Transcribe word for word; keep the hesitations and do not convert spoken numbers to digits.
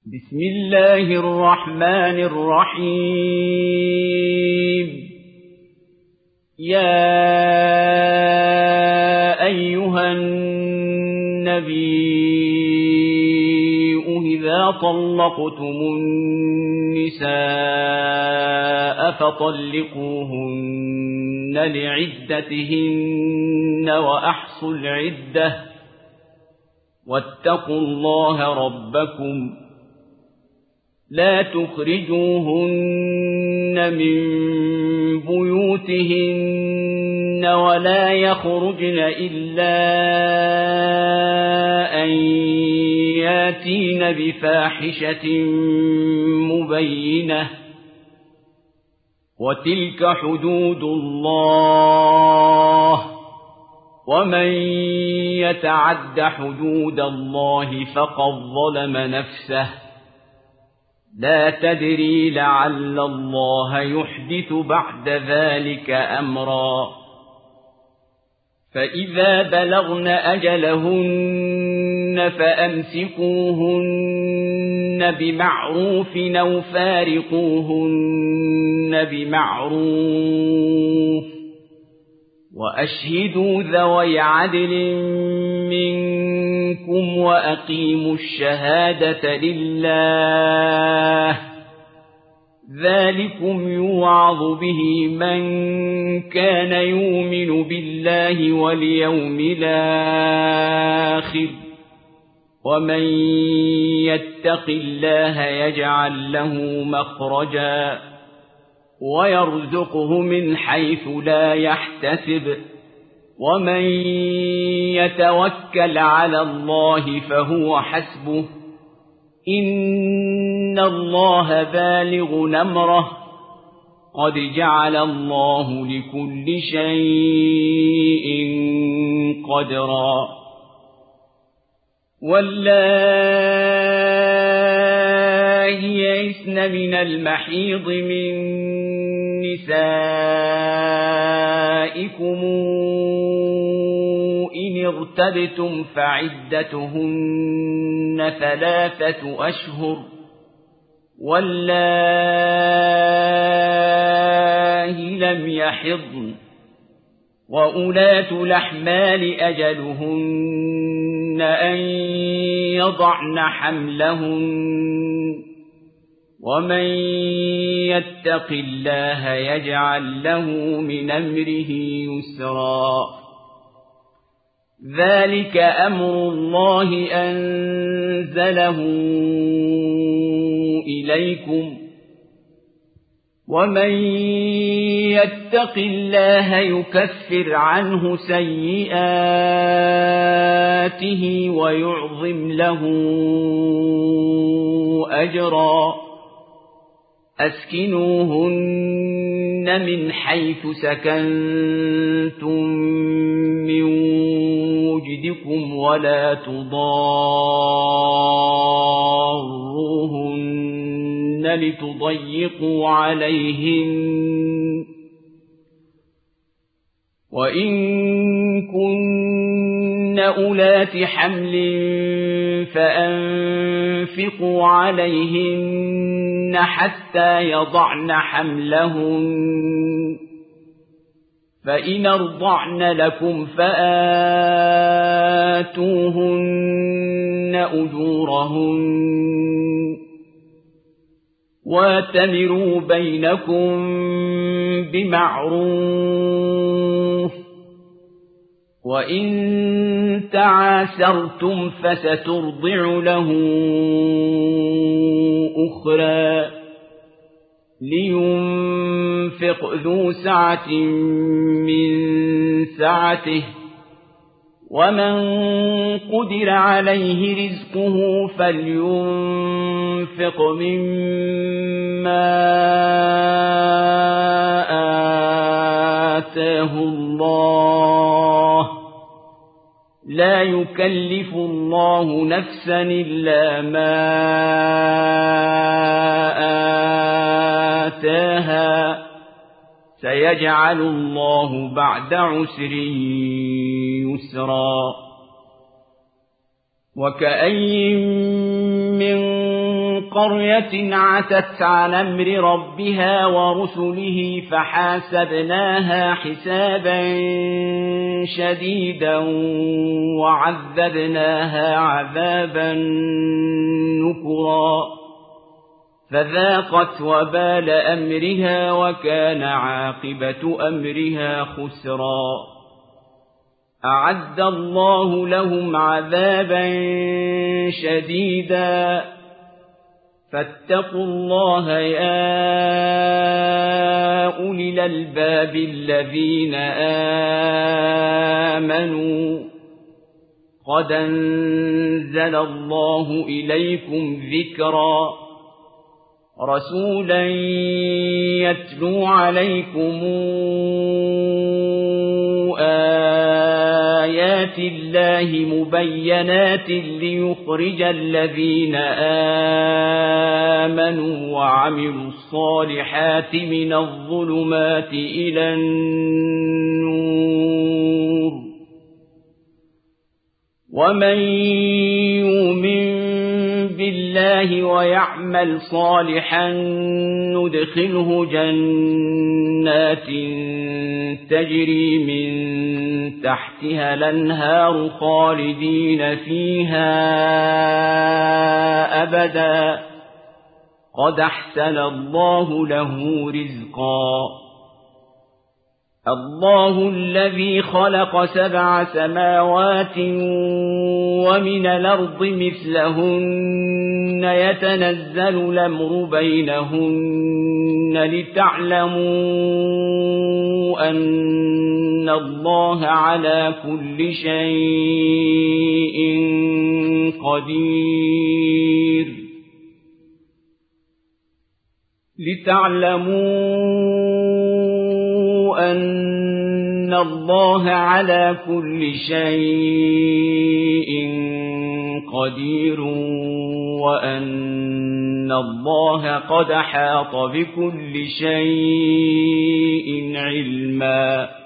بسم الله الرحمن الرحيم. يا أيها النبي إذا طلقتم النساء فطلقوهن لعدتهن وأحصوا العدة واتقوا الله ربكم لا تخرجوهن من بيوتهن ولا يخرجن إلا أن ياتين بفاحشة مبينة وتلك حدود الله ومن يتعد حدود الله فقد ظلم نفسه لا تدري لعل الله يحدث بعد ذلك أمرا. فإذا بلغن أجلهن فأمسكوهن بمعروف أو فارقوهن بمعروف وأشهدوا ذوي عدل منكم وأقيموا الشهادة لله ذلكم يوعظ به من كان يؤمن بالله واليوم الآخر ومن يتق الله يجعل له مخرجا ويرزقه من حيث لا يحتسب ومن يتوكل على الله فهو حسبه إن الله بالغ أمره قد جعل الله لكل شيء قدرا. واللائي يئسن من المحيض من نسائكم إن ارتبتم فعدتهن ثلاثة أشهر واللائي لم يحضن وأولاة الأحمال أجلهن أن يضعن حملهن ومن يتق الله يجعل له من أمره يسرا. ذلك أمر الله أنزله إليكم ومن يتق الله يكفر عنه سيئاته ويعظم له أجرا. أسكنوهن من حيث سكنتم من وجدكم ولا تضاروهن لتضيقوا عليهن وإن كن أولات حمل فأنفقوا عليهن حتى يضعن حملهن فإن أرضعن لكم فآتوهن أجورهن واتمروا بينكم بمعروف وإن تعاسرتم فسترضع له أخرى لينفق ذو سعة من سعته ومن قدر عليه رزقه فلينفق مما آتاه الله لا يكلف الله نفسا إلا ما آتاها سيجعل الله بعد عسر يسرا. وكأين من قرية عتت عن أمر ربها ورسله فحاسبناها حسابا شديدا وعذبناها عذابا نكرا فذاقت وبال أمرها وكان عاقبة أمرها خسرا أعد الله لهم عذابا شديدا فاتقوا الله يا أولي الألباب الذين آمنوا قد أنزل الله إليكم ذكرا رسولا يتلو عليكم آيات الله مبينات ليخرج الذين آمنوا وعملوا الصالحات من الظلمات إلى النور ومن يؤمن بالله ويعمل صالحا ندخله جنات تجري من تحتها الأنهار خالدين فيها أبدا قد أحسن الله له رزقا الله الذي خلق سبع سماوات ومن الأرض مثلهن يتنزل الأمر بينهن لتعلموا أن الله على كل شيء قدير لتعلموا أن الله على كل شيء قدير وأن الله قد أحاط بكل شيء علما